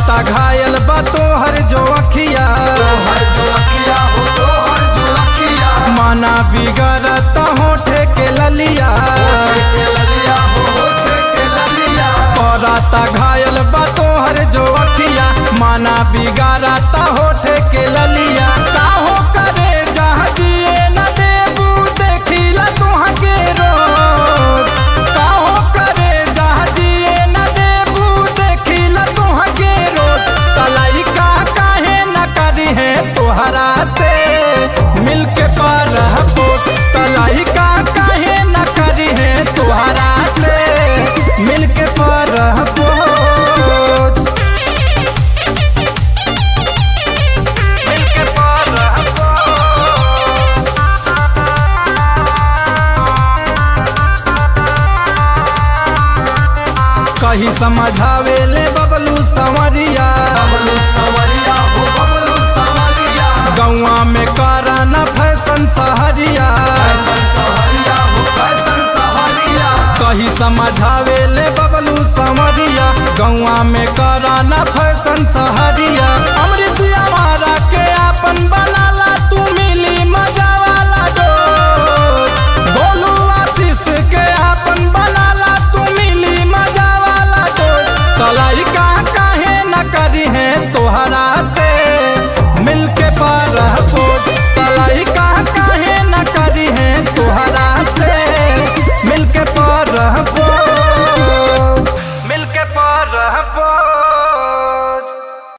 कराता घायल बा तोहर जो अखिया माना बिगड़ता होठे के ललिया कराता घायल बा तोहर जो अखिया माना बिगड़ता होठे के ललिया काहो करे जहाँ जिए न देबू देखिला तुहाँ के रोज काहो करे जहाँ जिए न देबू देखिला तुहाँ के रोज तलाई का काहे न करी है तोहरा से मिलके पर पोत तलाई का काहे न करी है तोहरा से मिलके पर पोत कही समझावे ले बबलू संवरिया गौआ में कराना फैशन सहरिया कही समझावे ले बबलू संवरिया गौआ में कराना फैशन